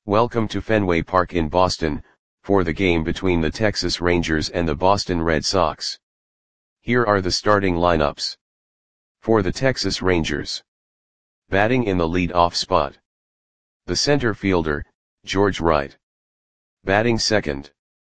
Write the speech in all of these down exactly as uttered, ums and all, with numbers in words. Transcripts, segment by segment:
Welcome to Fenway Park in Boston, for the game between the Texas Rangers and the Boston Red Sox. Here are the starting lineups. For the Texas Rangers. Batting in the lead-off spot. The center fielder, George Wright. Batting second.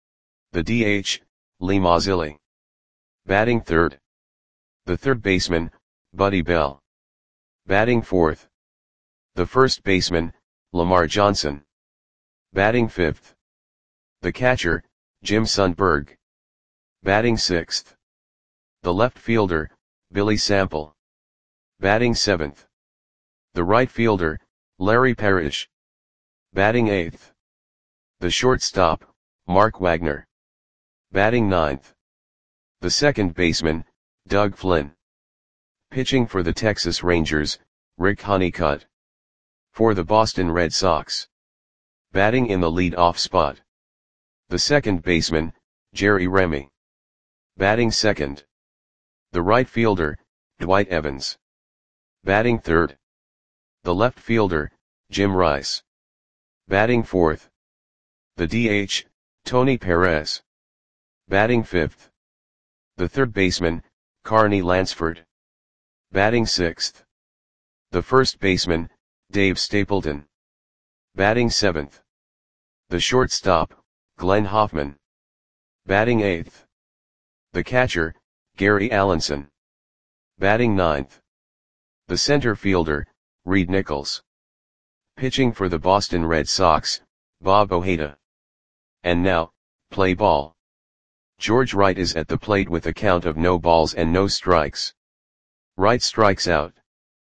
The D H, Lee Mazzilli. Batting third. The third baseman, Buddy Bell. Batting fourth. The first baseman, Lamar Johnson. Batting fifth. The catcher, Jim Sundberg. Batting sixth. The left fielder, Billy Sample. Batting seventh. The right fielder, Larry Parrish. Batting eighth. The shortstop, Mark Wagner. Batting ninth. The second baseman, Doug Flynn. Pitching for the Texas Rangers, Rick Honeycutt. For the Boston Red Sox. Batting in the lead-off spot. The second baseman, Jerry Remy. Batting second. The right fielder, Dwight Evans. Batting third. The left fielder, Jim Rice. Batting fourth. The D H, Tony Perez. Batting fifth. The third baseman, Carney Lansford. Batting sixth. The first baseman, Dave Stapleton. Batting seventh. The shortstop, Glenn Hoffman. Batting eighth. The catcher, Gary Allenson. Batting ninth. The center fielder, Reed Nichols. Pitching for the Boston Red Sox, Bob Ojeda. And now, play ball. George Wright is at the plate with a count of no balls and no strikes. Wright strikes out.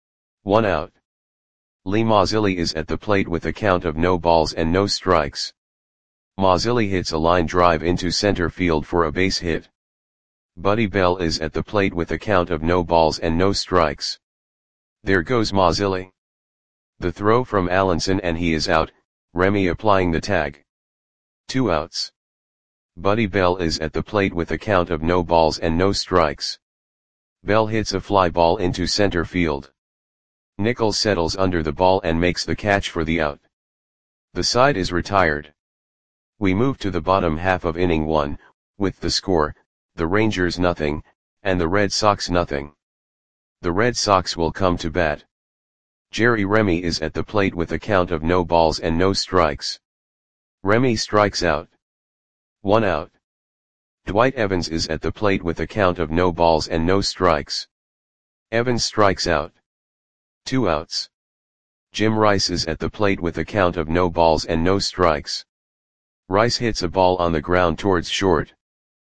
One out. Lee Mazzilli is at the plate with a count of no balls and no strikes. Mazzilli hits a line drive into center field for a base hit. Buddy Bell is at the plate with a count of no balls and no strikes. There goes Mazzilli. The throw from Allenson and he is out, Remy applying the tag. Two outs. Buddy Bell is at the plate with a count of no balls and no strikes. Bell hits a fly ball into center field. Nichols settles under the ball and makes the catch for the out. The side is retired. We move to the bottom half of inning one, with the score, the Rangers nothing, and the Red Sox nothing. The Red Sox will come to bat. Jerry Remy is at the plate with a count of no balls and no strikes. Remy strikes out. One out. Dwight Evans is at the plate with a count of no balls and no strikes. Evans strikes out. Two outs. Jim Rice is at the plate with a count of no balls and no strikes. Rice hits a ball on the ground towards short.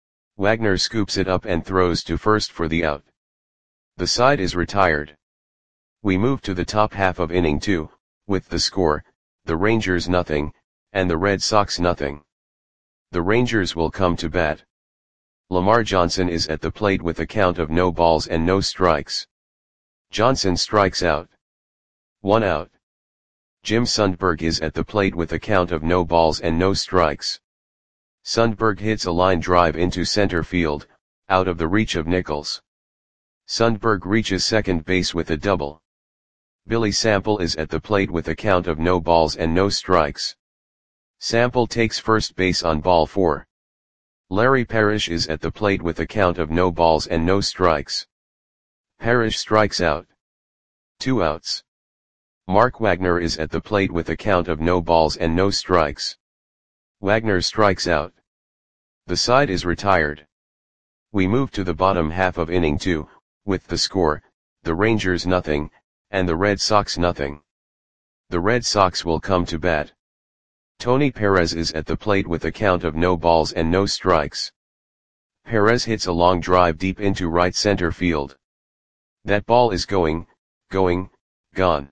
Wagner scoops it up and throws to first for the out. The side is retired. We move to the top half of inning two, with the score, the Rangers nothing, and the Red Sox nothing. The Rangers will come to bat. Lamar Johnson is at the plate with a count of no balls and no strikes. Johnson strikes out. One out. Jim Sundberg is at the plate with a count of no balls and no strikes. Sundberg hits a line drive into center field, out of the reach of Nichols. Sundberg reaches second base with a double. Billy Sample is at the plate with a count of no balls and no strikes. Sample takes first base on ball four. Larry Parrish is at the plate with a count of no balls and no strikes. Parrish strikes out. Two outs. Mark Wagner is at the plate with a count of no balls and no strikes. Wagner strikes out. The side is retired. We move to the bottom half of inning two, with the score, the Rangers nothing, and the Red Sox nothing. The Red Sox will come to bat. Tony Perez is at the plate with a count of no balls and no strikes. Perez hits a long drive deep into right center field. That ball is going, going, gone.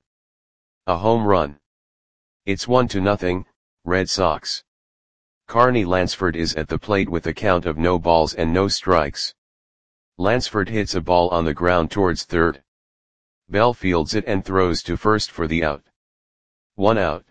A home run. It's one to nothing, Red Sox. Carney Lansford is at the plate with a count of no balls and no strikes. Lansford hits a ball on the ground towards third. Bell fields it and throws to first for the out. One out.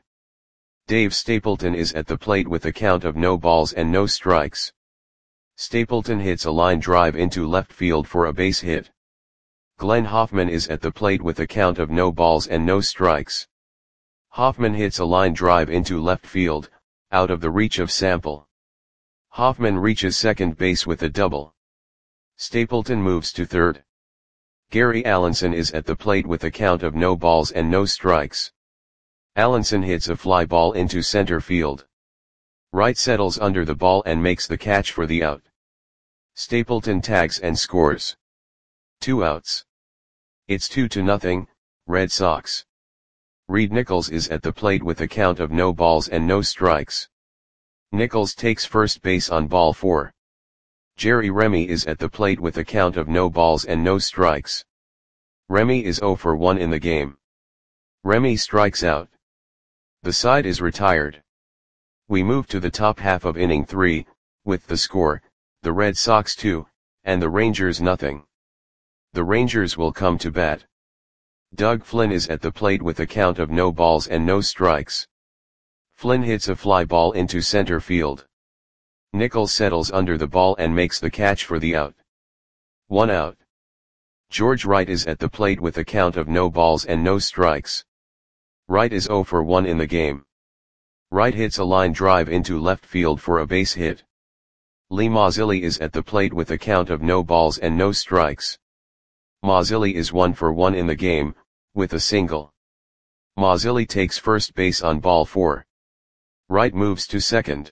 Dave Stapleton is at the plate with a count of no balls and no strikes. Stapleton hits a line drive into left field for a base hit. Glenn Hoffman is at the plate with a count of no balls and no strikes. Hoffman hits a line drive into left field, out of the reach of Sample. Hoffman reaches second base with a double. Stapleton moves to third. Gary Allenson is at the plate with a count of no balls and no strikes. Allenson hits a fly ball into center field. Wright settles under the ball and makes the catch for the out. Stapleton tags and scores. Two outs. It's two to nothing, Red Sox. Reed Nichols is at the plate with a count of no balls and no strikes. Nichols takes first base on ball four. Jerry Remy is at the plate with a count of no balls and no strikes. Remy is oh for one in the game. Remy strikes out. The side is retired. We move to the top half of inning three, with the score, the Red Sox two, and the Rangers nothing. The Rangers will come to bat. Doug Flynn is at the plate with a count of no balls and no strikes. Flynn hits a fly ball into center field. Nichols settles under the ball and makes the catch for the out. One out. George Wright is at the plate with a count of no balls and no strikes. Wright is oh for one in the game. Wright hits a line drive into left field for a base hit. Lee Mazzilli is at the plate with a count of no balls and no strikes. Mazzilli is one for one in the game, with a single. Mazzilli takes first base on ball four. Wright moves to second.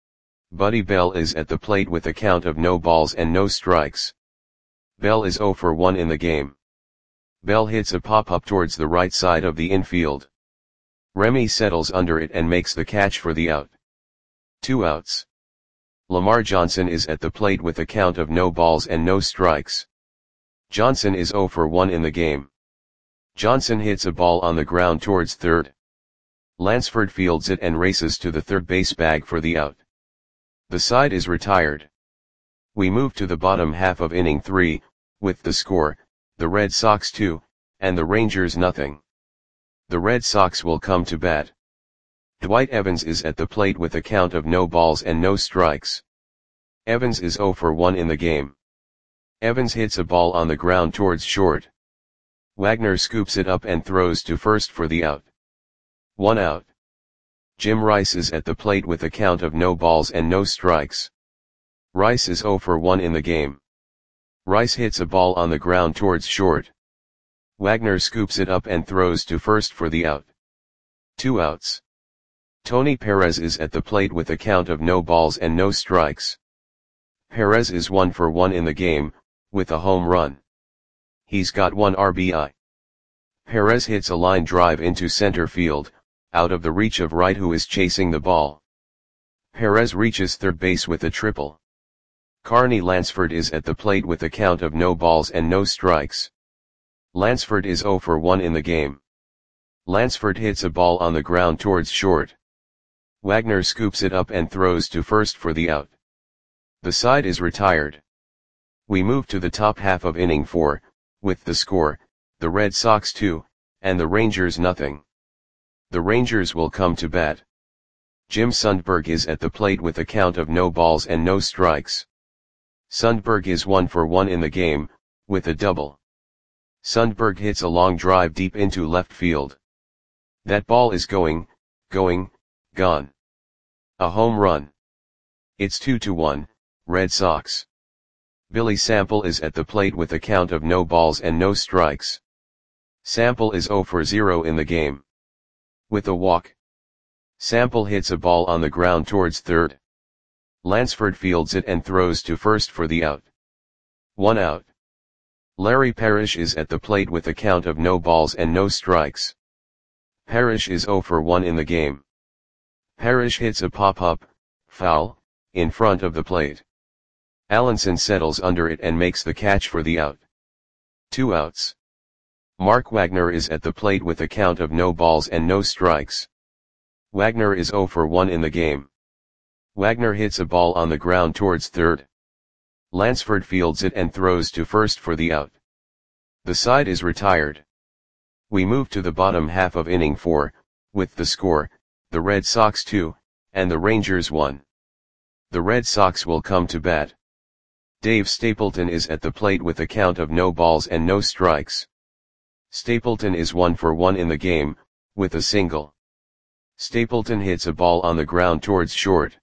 Buddy Bell is at the plate with a count of no balls and no strikes. Bell is oh for one in the game. Bell hits a pop-up towards the right side of the infield. Remy settles under it and makes the catch for the out. Two outs. Lamar Johnson is at the plate with a count of no balls and no strikes. Johnson is oh for one in the game. Johnson hits a ball on the ground towards third. Lansford fields it and races to the third base bag for the out. The side is retired. We move to the bottom half of inning three, with the score, the Red Sox two, and the Rangers nothing. The Red Sox will come to bat. Dwight Evans is at the plate with a count of no balls and no strikes. Evans is oh for one in the game. Evans hits a ball on the ground towards short. Wagner scoops it up and throws to first for the out. One out. Jim Rice is at the plate with a count of no balls and no strikes. Rice is oh for one in the game. Rice hits a ball on the ground towards short. Wagner scoops it up and throws to first for the out. Two outs. Tony Perez is at the plate with a count of no balls and no strikes. Perez is one for one in the game, with a home run. He's got one R B I. Perez hits a line drive into center field, out of the reach of Wright who is chasing the ball. Perez reaches third base with a triple. Carney Lansford is at the plate with a count of no balls and no strikes. Lansford is oh for one in the game. Lansford hits a ball on the ground towards short. Wagner scoops it up and throws to first for the out. The side is retired. We move to the top half of inning four, with the score, the Red Sox two, and the Rangers nothing. The Rangers will come to bat. Jim Sundberg is at the plate with a count of no balls and no strikes. Sundberg is one for one in the game, with a double. Sundberg hits a long drive deep into left field. That ball is going, going, gone. A home run. It's two to one, Red Sox. Billy Sample is at the plate with a count of no balls and no strikes. Sample is oh for zero in the game. With a walk. Sample hits a ball on the ground towards third. Lansford fields it and throws to first for the out. One out. Larry Parrish is at the plate with a count of no balls and no strikes. Parrish is oh for one in the game. Parrish hits a pop-up, foul, in front of the plate. Allenson settles under it and makes the catch for the out. Two outs. Mark Wagner is at the plate with a count of no balls and no strikes. Wagner is oh for one in the game. Wagner hits a ball on the ground towards third. Lansford fields it and throws to first for the out. The side is retired. We move to the bottom half of inning four, with the score, the Red Sox two, and the Rangers one. The Red Sox will come to bat. Dave Stapleton is at the plate with a count of no balls and no strikes. Stapleton is one for one in the game, with a single. Stapleton hits a ball on the ground towards short.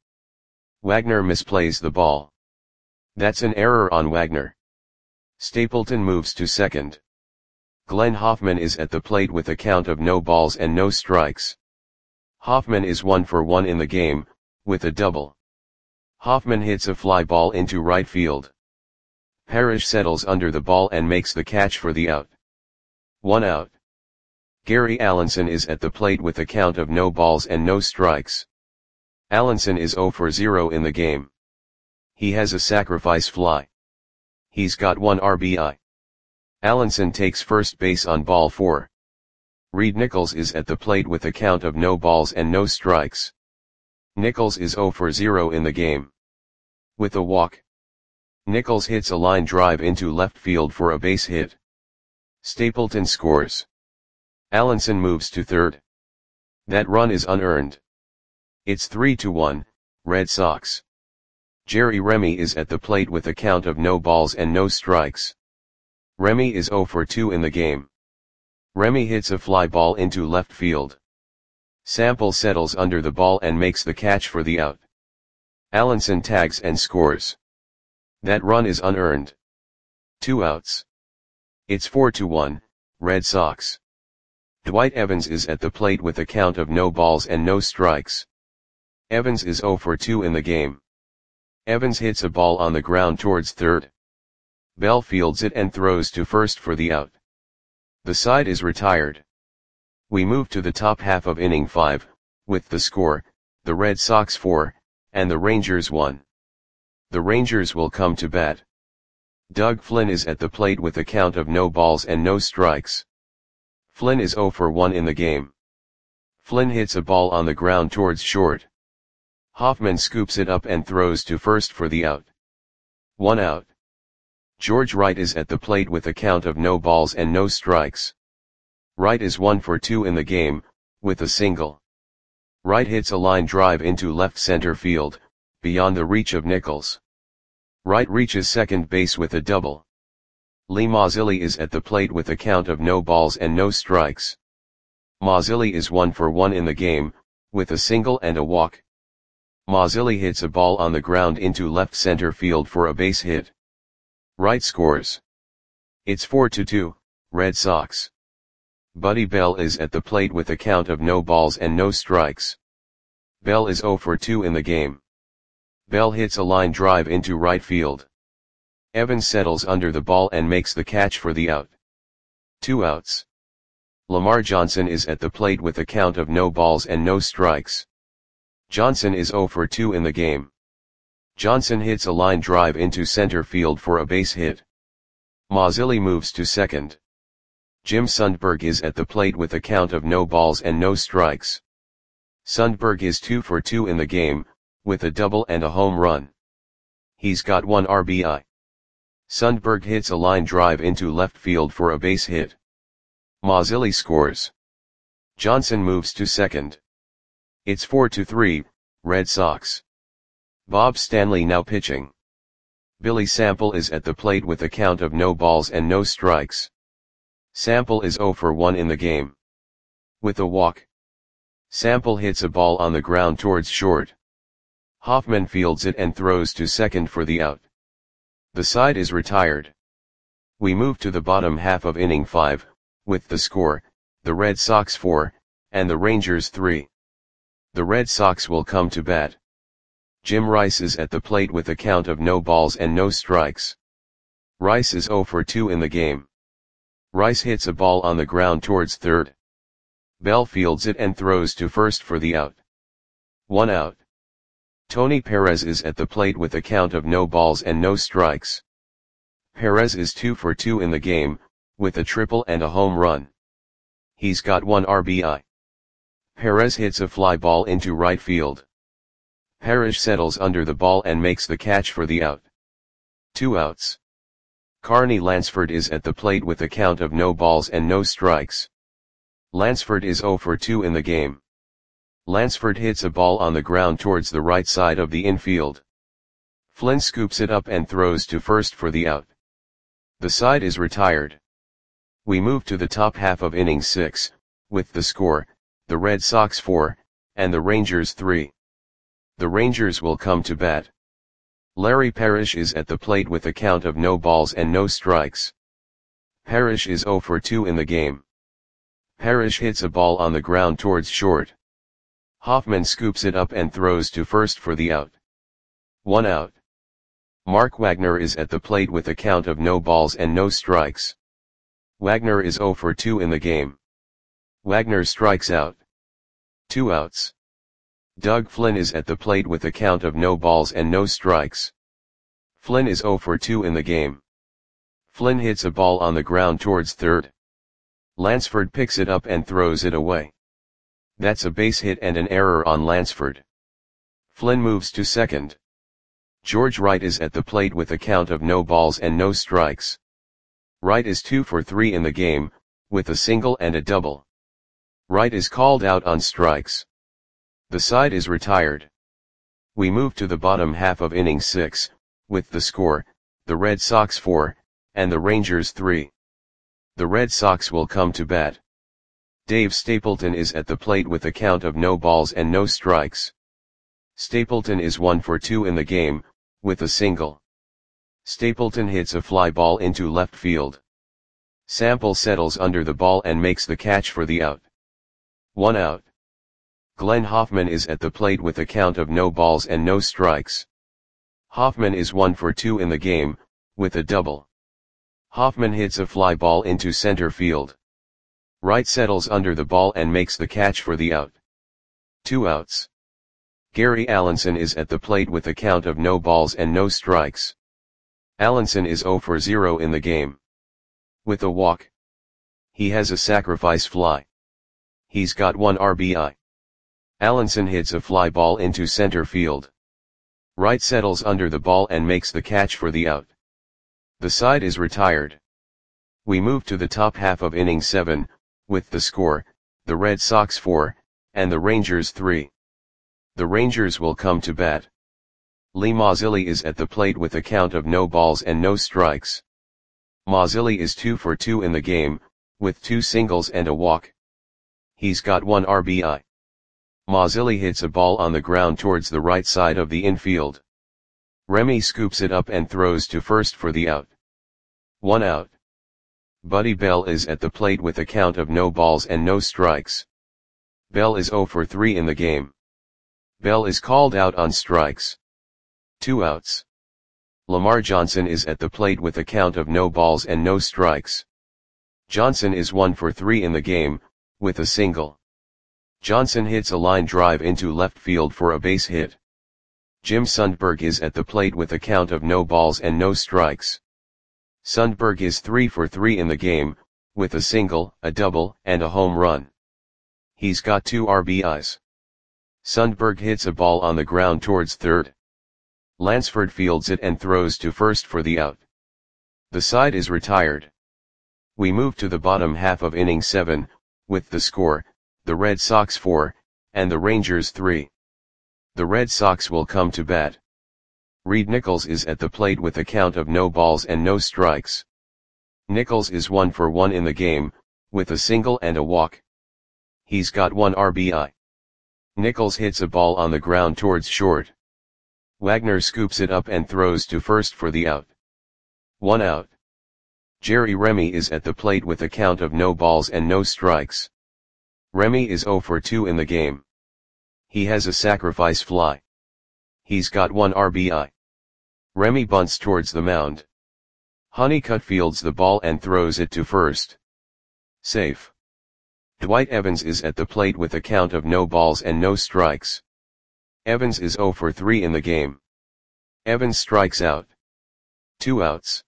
Wagner misplays the ball. That's an error on Wagner. Stapleton moves to second. Glenn Hoffman is at the plate with a count of no balls and no strikes. Hoffman is one for one in the game, with a double. Hoffman hits a fly ball into right field. Parrish settles under the ball and makes the catch for the out. One out. Gary Allenson is at the plate with a count of no balls and no strikes. Allenson is zero for zero in the game. He has a sacrifice fly. He's got one R B I. Allenson takes first base on ball four. Reed Nichols is at the plate with a count of no balls and no strikes. Nichols is zero for zero in the game. With a walk. Nichols hits a line drive into left field for a base hit. Stapleton scores. Allenson moves to third. That run is unearned. It's three to one, Red Sox. Jerry Remy is at the plate with a count of no balls and no strikes. Remy is zero for two in the game. Remy hits a fly ball into left field. Sample settles under the ball and makes the catch for the out. Allenson tags and scores. That run is unearned. Two outs. It's four to one, Red Sox. Dwight Evans is at the plate with a count of no balls and no strikes. Evans is zero for two in the game. Evans hits a ball on the ground towards third. Bell fields it and throws to first for the out. The side is retired. We move to the top half of inning five, with the score, the Red Sox four, and the Rangers one. The Rangers will come to bat. Doug Flynn is at the plate with a count of no balls and no strikes. Flynn is zero for one in the game. Flynn hits a ball on the ground towards short. Hoffman scoops it up and throws to first for the out. One out. George Wright is at the plate with a count of no balls and no strikes. Wright is one for two in the game, with a single. Wright hits a line drive into left center field, beyond the reach of Nichols. Wright reaches second base with a double. Lee Mazzilli is at the plate with a count of no balls and no strikes. Mazzilli is one for one in the game, with a single and a walk. Mazzilli hits a ball on the ground into left center field for a base hit. Wright scores. It's four to two, Red Sox. Buddy Bell is at the plate with a count of no balls and no strikes. Bell is zero for two in the game. Bell hits a line drive into right field. Evans settles under the ball and makes the catch for the out. Two outs. Lamar Johnson is at the plate with a count of no balls and no strikes. Johnson is zero for two in the game. Johnson hits a line drive into center field for a base hit. Mazzilli moves to second. Jim Sundberg is at the plate with a count of no balls and no strikes. Sundberg is two for two in the game, with a double and a home run. He's got one R B I. Sundberg hits a line drive into left field for a base hit. Mazzilli scores. Johnson moves to second. It's four to three, Red Sox. Bob Stanley now pitching. Billy Sample is at the plate with a count of no balls and no strikes. Sample is zero for one in the game. With a walk. Sample hits a ball on the ground towards short. Hoffman fields it and throws to second for the out. The side is retired. We move to the bottom half of inning five, with the score, the Red Sox four, and the Rangers three. The Red Sox will come to bat. Jim Rice is at the plate with a count of no balls and no strikes. Rice is zero for two in the game. Rice hits a ball on the ground towards third. Bell fields it and throws to first for the out. One out. Tony Perez is at the plate with a count of no balls and no strikes. Perez is two for two in the game, with a triple and a home run. He's got one R B I. Perez hits a fly ball into right field. Parrish settles under the ball and makes the catch for the out. Two outs. Carney Lansford is at the plate with a count of no balls and no strikes. Lansford is zero for two in the game. Lansford hits a ball on the ground towards the right side of the infield. Flynn scoops it up and throws to first for the out. The side is retired. We move to the top half of inning six, with the score, the Red Sox four, and the Rangers three. The Rangers will come to bat. Larry Parrish is at the plate with a count of no balls and no strikes. Parrish is zero for two in the game. Parrish hits a ball on the ground towards short. Hoffman scoops it up and throws to first for the out. One out. Mark Wagner is at the plate with a count of no balls and no strikes. Wagner is zero for two in the game. Wagner strikes out. Two outs. Doug Flynn is at the plate with a count of no balls and no strikes. Flynn is zero for two in the game. Flynn hits a ball on the ground towards third. Lansford picks it up and throws it away. That's a base hit and an error on Lansford. Flynn moves to second. George Wright is at the plate with a count of no balls and no strikes. Wright is two for three in the game, with a single and a double. Wright is called out on strikes. The side is retired. We move to the bottom half of inning six, with the score, the Red Sox four, and the Rangers three. The Red Sox will come to bat. Dave Stapleton is at the plate with a count of no balls and no strikes. Stapleton is one for two in the game, with a single. Stapleton hits a fly ball into left field. Sample settles under the ball and makes the catch for the out. One out. Glenn Hoffman is at the plate with a count of no balls and no strikes. Hoffman is one for two in the game, with a double. Hoffman hits a fly ball into center field. Wright settles under the ball and makes the catch for the out. Two outs. Gary Allenson is at the plate with a count of no balls and no strikes. Allenson is zero for zero in the game. With a walk. He has a sacrifice fly. He's got one R B I. Allenson hits a fly ball into center field. Wright settles under the ball and makes the catch for the out. The side is retired. We move to the top half of inning seven, with the score, the Red Sox four, and the Rangers three. The Rangers will come to bat. Lee Mazzilli is at the plate with a count of no balls and no strikes. Mazzilli is two for two in the game, with two singles and a walk. He's got one R B I. Mazzilli hits a ball on the ground towards the right side of the infield. Remy scoops it up and throws to first for the out. One out. Buddy Bell is at the plate with a count of no balls and no strikes. Bell is zero for three in the game. Bell is called out on strikes. Two outs. Lamar Johnson is at the plate with a count of no balls and no strikes. Johnson is one for three in the game, with a single. Johnson hits a line drive into left field for a base hit. Jim Sundberg is at the plate with a count of no balls and no strikes. Sundberg is three for three in the game, with a single, a double, and a home run. He's got two R B Is. Sundberg hits a ball on the ground towards third. Lansford fields it and throws to first for the out. The side is retired. We move to the bottom half of inning seven, with the score, the Red Sox four, and the Rangers three. The Red Sox will come to bat. Reed Nichols is at the plate with a count of no balls and no strikes. Nichols is one for one in the game, with a single and a walk. He's got one R B I. Nichols hits a ball on the ground towards short. Wagner scoops it up and throws to first for the out. One out. Jerry Remy is at the plate with a count of no balls and no strikes. Remy is zero for two in the game. He has a sacrifice fly. He's got one R B I. Remy bunts towards the mound. Honeycutt fields the ball and throws it to first. Safe. Dwight Evans is at the plate with a count of no balls and no strikes. Evans is zero for three in the game. Evans strikes out. Two outs.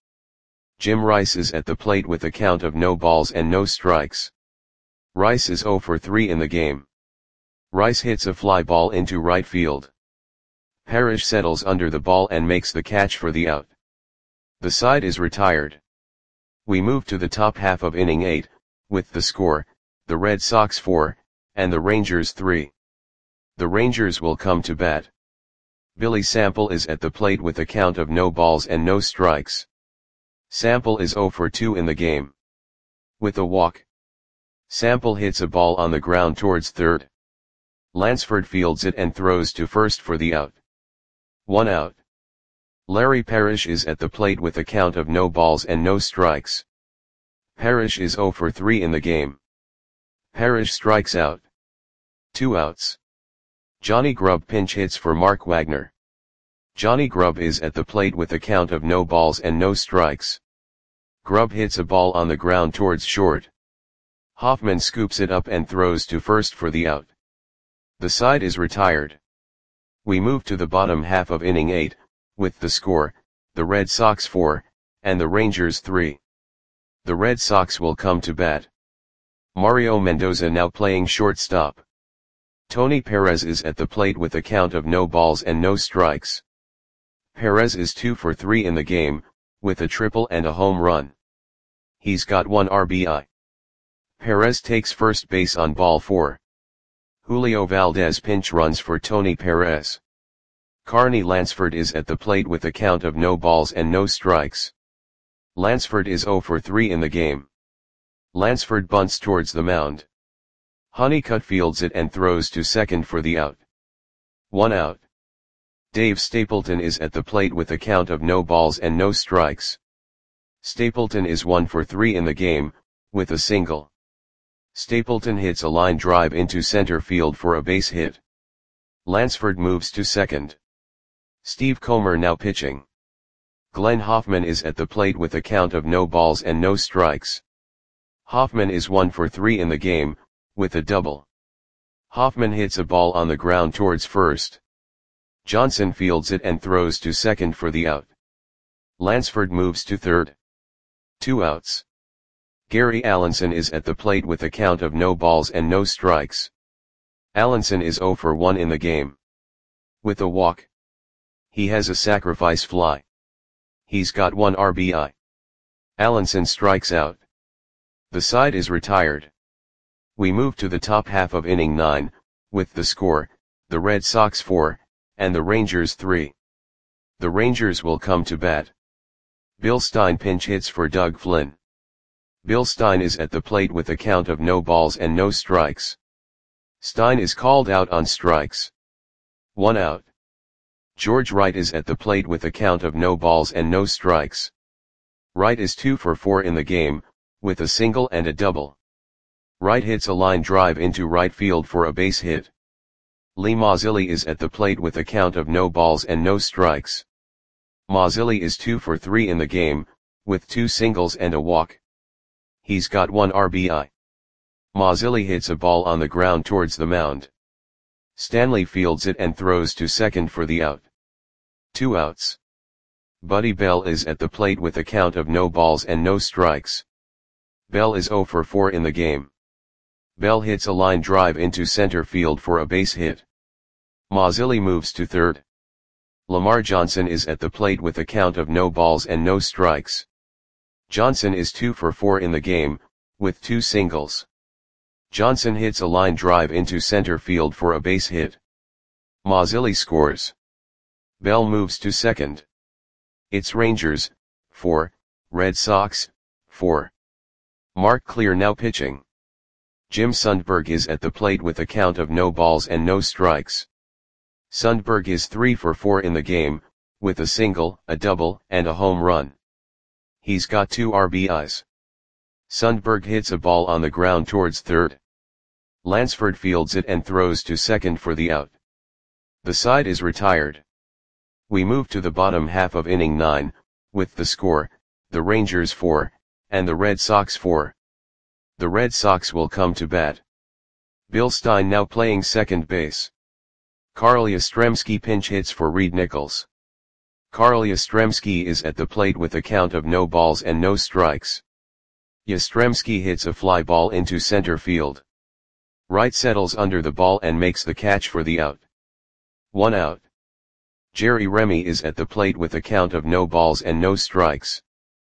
Jim Rice is at the plate with a count of no balls and no strikes. Rice is zero for three in the game. Rice hits a fly ball into right field. Parrish settles under the ball and makes the catch for the out. The side is retired. We move to the top half of inning eight, with the score, the Red Sox four, and the Rangers three. The Rangers will come to bat. Billy Sample is at the plate with a count of no balls and no strikes. Sample is zero for two in the game. With a walk. Sample hits a ball on the ground towards third. Lansford fields it and throws to first for the out. One out. Larry Parrish is at the plate with a count of no balls and no strikes. Parrish is zero for three in the game. Parrish strikes out. Two outs. Johnny Grubb pinch hits for Mark Wagner. Johnny Grubb is at the plate with a count of no balls and no strikes. Grubb hits a ball on the ground towards short. Hoffman scoops it up and throws to first for the out. The side is retired. We move to the bottom half of inning eight, with the score, the Red Sox four, and the Rangers three. The Red Sox will come to bat. Mario Mendoza now playing shortstop. Tony Perez is at the plate with a count of no balls and no strikes. Perez is two for three in the game, with a triple and a home run. He's got one R B I. Perez takes first base on ball four. Julio Valdez pinch runs for Tony Perez. Carney Lansford is at the plate with a count of no balls and no strikes. Lansford is zero for three in the game. Lansford bunts towards the mound. Honeycutt fields it and throws to second for the out. One out. Dave Stapleton is at the plate with a count of no balls and no strikes. Stapleton is one for three in the game, with a single. Stapleton hits a line drive into center field for a base hit. Lansford moves to second. Steve Comer now pitching. Glenn Hoffman is at the plate with a count of no balls and no strikes. Hoffman is one for three in the game, with a double. Hoffman hits a ball on the ground towards first. Johnson fields it and throws to second for the out. Lansford moves to third. Two outs. Gary Allenson is at the plate with a count of no balls and no strikes. Allenson is zero for one in the game. With a walk. He has a sacrifice fly. He's got one R B I. Allenson strikes out. The side is retired. We move to the top half of inning nine, with the score, the Red Sox four, and the Rangers three. The Rangers will come to bat. Bill Stein pinch hits for Doug Flynn. Bill Stein is at the plate with a count of no balls and no strikes. Stein is called out on strikes. One out. George Wright is at the plate with a count of no balls and no strikes. Wright is two for four in the game, with a single and a double. Wright hits a line drive into right field for a base hit. Lee Mazzilli is at the plate with a count of no balls and no strikes. Mazzilli is two for three in the game, with two singles and a walk. He's got one R B I. Mazzilli hits a ball on the ground towards the mound. Stanley fields it and throws to second for the out. Two outs. Buddy Bell is at the plate with a count of no balls and no strikes. Bell is zero for four in the game. Bell hits a line drive into center field for a base hit. Mazzilli moves to third. Lamar Johnson is at the plate with a count of no balls and no strikes. Johnson is two for four in the game, with two singles. Johnson hits a line drive into center field for a base hit. Mazzilli scores. Bell moves to second. It's Rangers, four, Red Sox, four. Mark Clear now pitching. Jim Sundberg is at the plate with a count of no balls and no strikes. Sundberg is three for four in the game, with a single, a double, and a home run. He's got two R B Is. Sundberg hits a ball on the ground towards third. Lansford fields it and throws to second for the out. The side is retired. We move to the bottom half of inning nine, with the score, the Rangers four, and the Red Sox four. The Red Sox will come to bat. Bill Stein now playing second base. Carl Yastrzemski pinch hits for Reed Nichols. Carl Yastrzemski is at the plate with a count of no balls and no strikes. Yastrzemski hits a fly ball into center field. Wright settles under the ball and makes the catch for the out. One out. Jerry Remy is at the plate with a count of no balls and no strikes.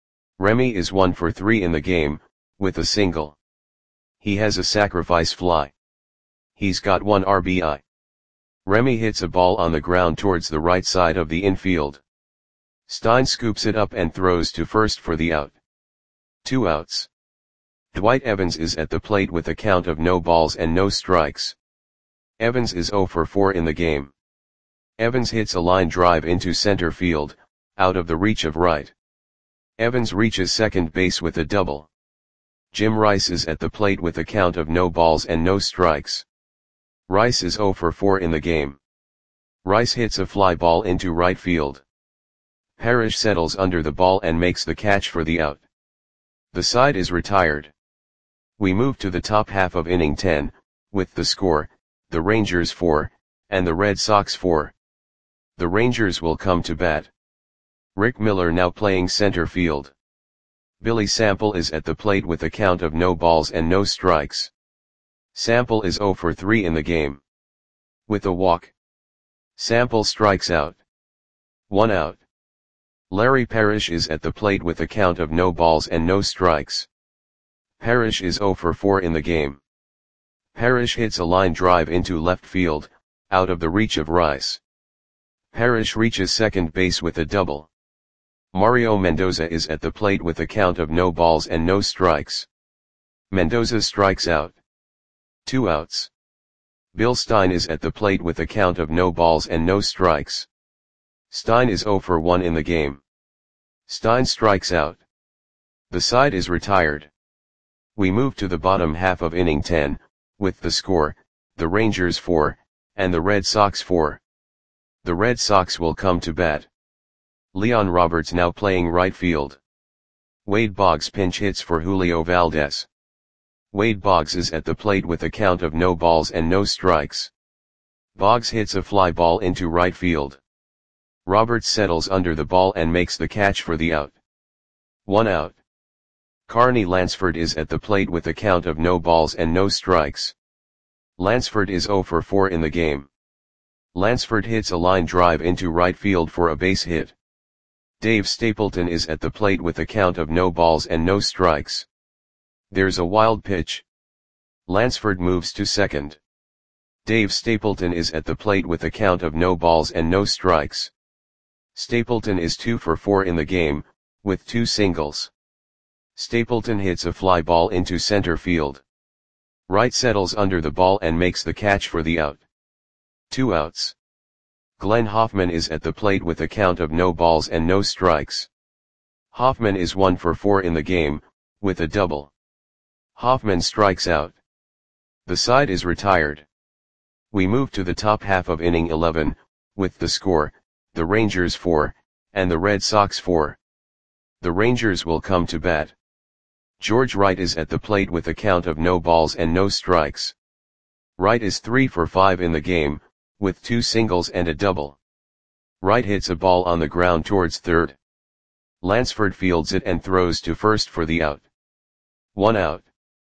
Remy is one for three in the game, with a single. He has a sacrifice fly. He's got one R B I. Remy hits a ball on the ground towards the right side of the infield. Stein scoops it up and throws to first for the out. Two outs. Dwight Evans is at the plate with a count of no balls and no strikes. Evans is zero for four in the game. Evans hits a line drive into center field, out of the reach of right. Evans reaches second base with a double. Jim Rice is at the plate with a count of no balls and no strikes. Rice is zero for four in the game. Rice hits a fly ball into right field. Parrish settles under the ball and makes the catch for the out. The side is retired. We move to the top half of inning ten, with the score, the Rangers four, and the Red Sox four. The Rangers will come to bat. Rick Miller now playing center field. Billy Sample is at the plate with a count of no balls and no strikes. Sample is zero for three in the game. With a walk. Sample strikes out. One out. Larry Parrish is at the plate with a count of no balls and no strikes. Parrish is zero for four in the game. Parrish hits a line drive into left field, out of the reach of Rice. Parrish reaches second base with a double. Mario Mendoza is at the plate with a count of no balls and no strikes. Mendoza strikes out. Two outs. Bill Stein is at the plate with a count of no balls and no strikes. Stein is zero for one in the game. Stein strikes out. The side is retired. We move to the bottom half of inning ten, with the score, the Rangers four, and the Red Sox four. The Red Sox will come to bat. Leon Roberts now playing right field. Wade Boggs pinch hits for Julio Valdez. Wade Boggs is at the plate with a count of no balls and no strikes. Boggs hits a fly ball into right field. Roberts settles under the ball and makes the catch for the out. One out. Carney Lansford is at the plate with a count of no balls and no strikes. Lansford is zero for four in the game. Lansford hits a line drive into right field for a base hit. Dave Stapleton is at the plate with a count of no balls and no strikes. There's a wild pitch. Lansford moves to second. Dave Stapleton is at the plate with a count of no balls and no strikes. Stapleton is two for four in the game, with two singles. Stapleton hits a fly ball into center field. Wright settles under the ball and makes the catch for the out. Two outs. Glenn Hoffman is at the plate with a count of no balls and no strikes. Hoffman is one for four in the game, with a double. Hoffman strikes out. The side is retired. We move to the top half of inning eleven, with the score, the Rangers four, and the Red Sox four. The Rangers will come to bat. George Wright is at the plate with a count of no balls and no strikes. Wright is three for five in the game, with two singles and a double. Wright hits a ball on the ground towards third. Lansford fields it and throws to first for the out. One out.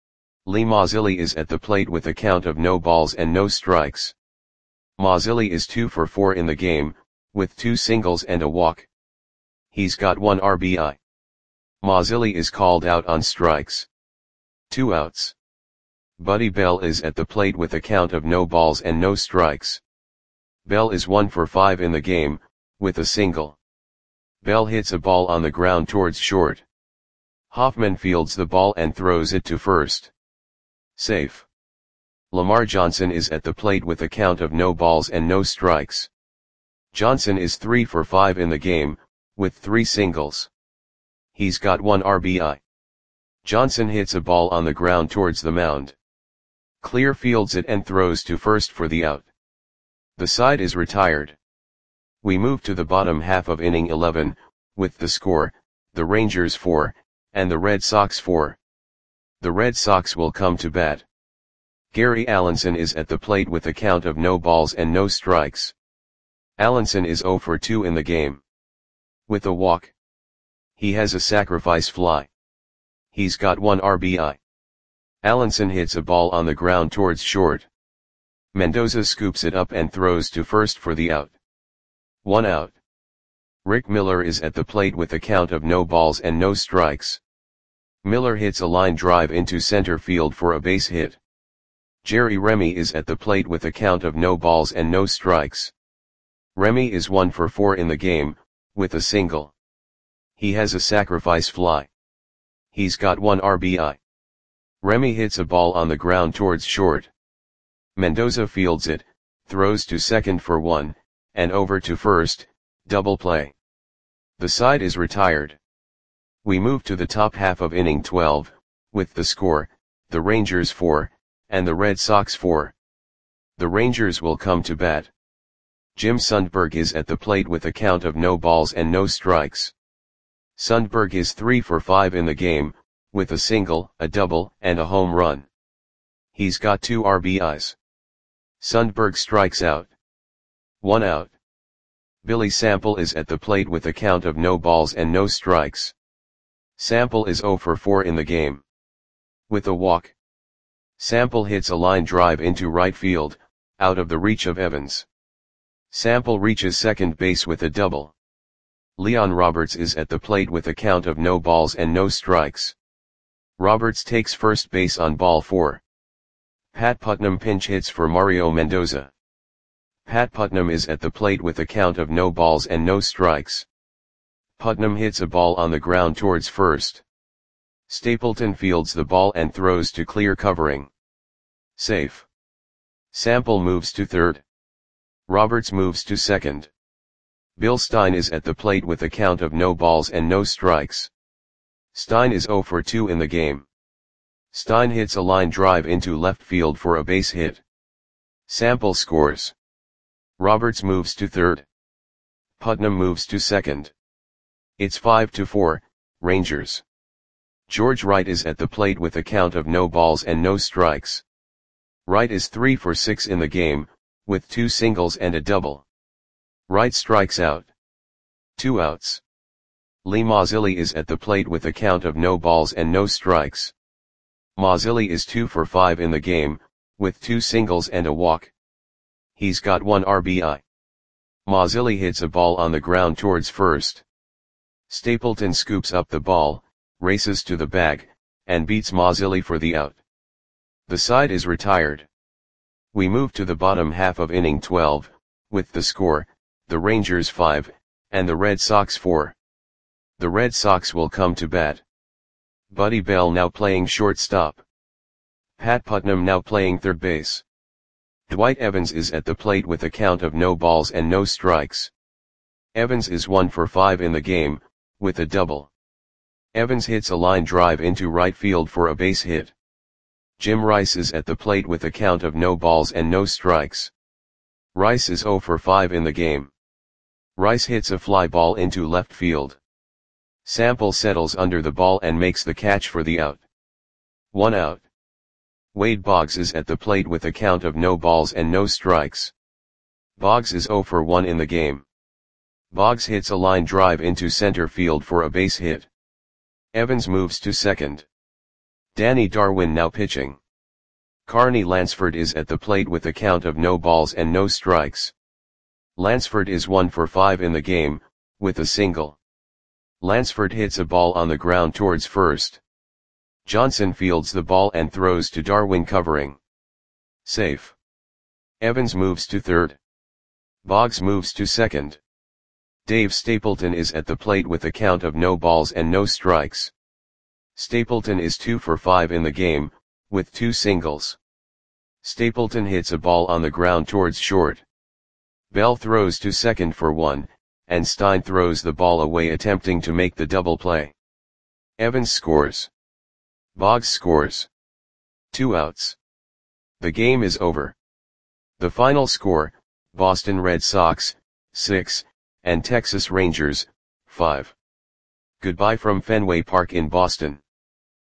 Lee Mazzilli is at the plate with a count of no balls and no strikes. Mazzilli is two for four in the game, with two singles and a walk. He's got one R B I. Mazzilli is called out on strikes. Two outs. Buddy Bell is at the plate with a count of no balls and no strikes. Bell is one for five in the game, with a single. Bell hits a ball on the ground towards short. Hoffman fields the ball and throws it to first. Safe. Lamar Johnson is at the plate with a count of no balls and no strikes. Johnson is three for five in the game, with three singles. He's got one R B I. Johnson hits a ball on the ground towards the mound. Clear fields it and throws to first for the out. The side is retired. We move to the bottom half of inning eleven, with the score, the Rangers four, and the Red Sox four. The Red Sox will come to bat. Gary Allenson is at the plate with a count of no balls and no strikes. Allenson is zero for two in the game. With a walk. He has a sacrifice fly. He's got one R B I. Allenson hits a ball on the ground towards short. Mendoza scoops it up and throws to first for the out. One out. Rick Miller is at the plate with a count of no balls and no strikes. Miller hits a line drive into center field for a base hit. Jerry Remy is at the plate with a count of no balls and no strikes. Remy is one for four in the game, with a single. He has a sacrifice fly. He's got one R B I. Remy hits a ball on the ground towards short. Mendoza fields it, throws to second for one, and over to first, double play. The side is retired. We move to the top half of inning twelve, with the score, the Rangers four, and the Red Sox four. The Rangers will come to bat. Jim Sundberg is at the plate with a count of no balls and no strikes. Sundberg is three for five in the game, with a single, a double, and a home run. He's got two R B Is. Sundberg strikes out. One out. Billy Sample is at the plate with a count of no balls and no strikes. Sample is zero for four in the game. With a walk. Sample hits a line drive into right field, out of the reach of Evans. Sample reaches second base with a double. Leon Roberts is at the plate with a count of no balls and no strikes. Roberts takes first base on ball four. Pat Putnam pinch hits for Mario Mendoza. Pat Putnam is at the plate with a count of no balls and no strikes. Putnam hits a ball on the ground towards first. Stapleton fields the ball and throws to clear covering. Safe. Sample moves to third. Roberts moves to second. Bill Stein is at the plate with a count of no balls and no strikes. Stein is zero for two in the game. Stein hits a line drive into left field for a base hit. Sample scores. Roberts moves to third. Putnam moves to second. It's five to four, Rangers. George Wright is at the plate with a count of no balls and no strikes. Wright is three for six in the game, with two singles and a double. Wright strikes out. Two outs. Lee Mazzilli is at the plate with a count of no balls and no strikes. Mazzilli is two for five in the game, with two singles and a walk. He's got one R B I. Mazzilli hits a ball on the ground towards first. Stapleton scoops up the ball, races to the bag, and beats Mazzilli for the out. The side is retired. We move to the bottom half of inning twelve, with the score, the Rangers five, and the Red Sox four. The Red Sox will come to bat. Buddy Bell now playing shortstop. Pat Putnam now playing third base. Dwight Evans is at the plate with a count of no balls and no strikes. Evans is one for five in the game, with a double. Evans hits a line drive into right field for a base hit. Jim Rice is at the plate with a count of no balls and no strikes. Rice is zero for five in the game. Rice hits a fly ball into left field. Sample settles under the ball and makes the catch for the out. One out. Wade Boggs is at the plate with a count of no balls and no strikes. Boggs is zero for one in the game. Boggs hits a line drive into center field for a base hit. Evans moves to second. Danny Darwin now pitching. Carney Lansford is at the plate with a count of no balls and no strikes. Lansford is one for five in the game, with a single. Lansford hits a ball on the ground towards first. Johnson fields the ball and throws to Darwin covering. Safe. Evans moves to third. Boggs moves to second. Dave Stapleton is at the plate with a count of no balls and no strikes. Stapleton is two for five in the game, with two singles. Stapleton hits a ball on the ground towards short. Bell throws to second for one, and Stein throws the ball away attempting to make the double play. Evans scores. Boggs scores. Two outs. The game is over. The final score, Boston Red Sox, six, and Texas Rangers, five. Goodbye from Fenway Park in Boston.